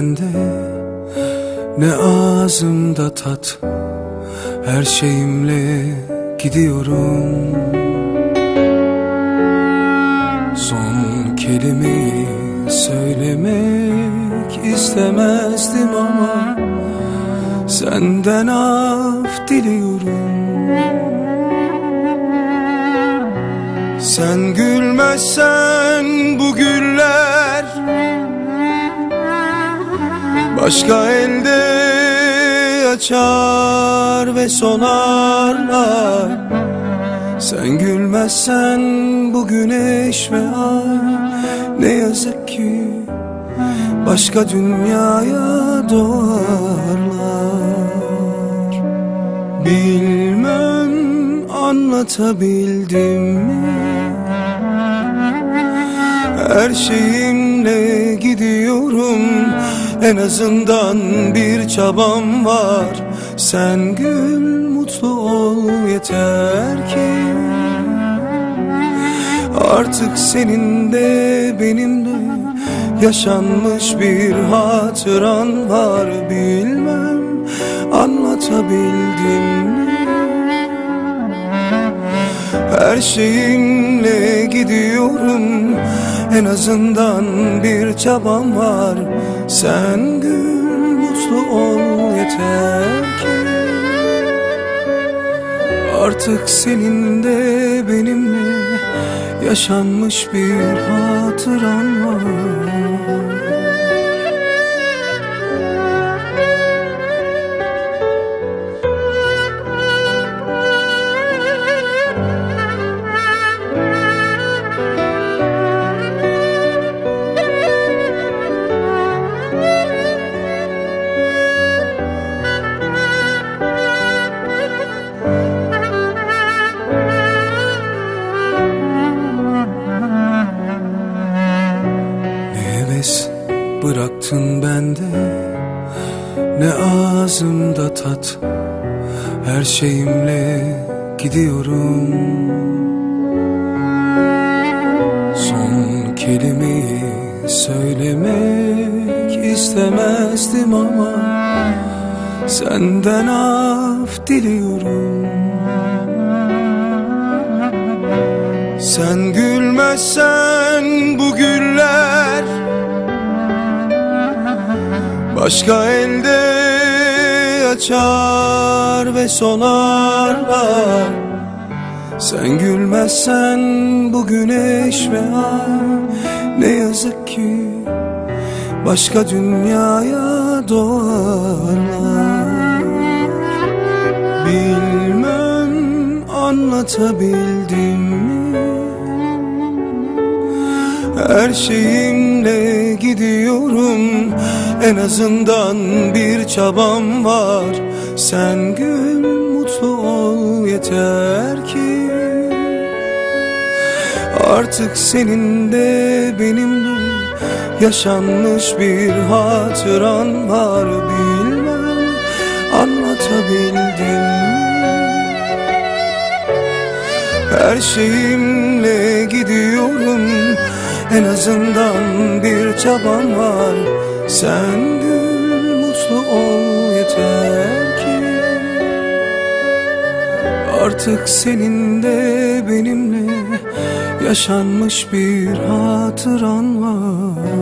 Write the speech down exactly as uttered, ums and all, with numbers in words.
bende, ne ağzımda tat, her şeyimle gidiyorum. Son kelimeyi söylemek istemezdim ama senden af diliyorum. Sen gülmezsen bu güller başka elde açar ve solarlar. Sen gülmezsen bu güneş ve ay ne yazık ki başka dünyaya doğarlar. Bilmem anlatabildim mi? Her şeyimle gidiyorum, en azından bir çabam var. Sen gül, mutlu ol yeter ki. Artık senin de benim de yaşanmış bir hatıran var. Bilmem anlatabildim mi? Her şeyimle gidiyorum, en azından bir çabam var. Sen gül, mutlu ol yeter ki. Artık senin de benimle yaşanmış bir hatıran var. Bıraktın bende, ne ağzımda tat, her şeyimle gidiyorum. Son kelimeyi söylemek istemezdim ama senden af diliyorum. Sen gülmezsen bu güller başka elde açar ve solarlar. Sen gülmezsen bu güneş ve ay ne yazık ki başka dünyaya doğarlar. Bilmem anlatabildim mi? Her şeyimle gidiyorum, en azından bir çabam var. Sen gül, mutlu ol yeter ki. Artık senin de benim de yaşanmış bir hatıran var. Bilmem anlatabildim mi? Her şeyimle gidiyorum, en azından bir çabam var. Sen gül, mutlu ol yeter ki. Artık senin de benimle yaşanmış bir hatıran var.